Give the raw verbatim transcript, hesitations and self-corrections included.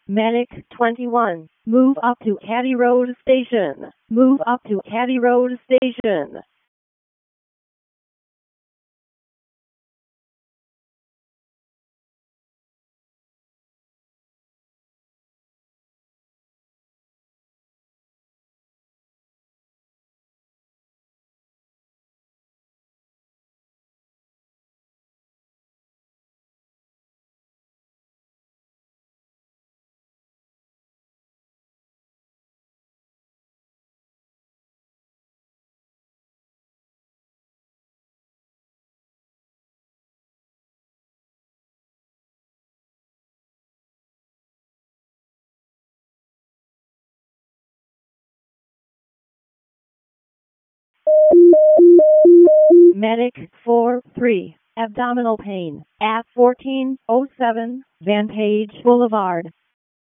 Medic twenty-one. Move up to Caddy Road Station. Move up to Caddy Road Station. Medic four three. Abdominal pain at fourteen oh seven Vantage Boulevard.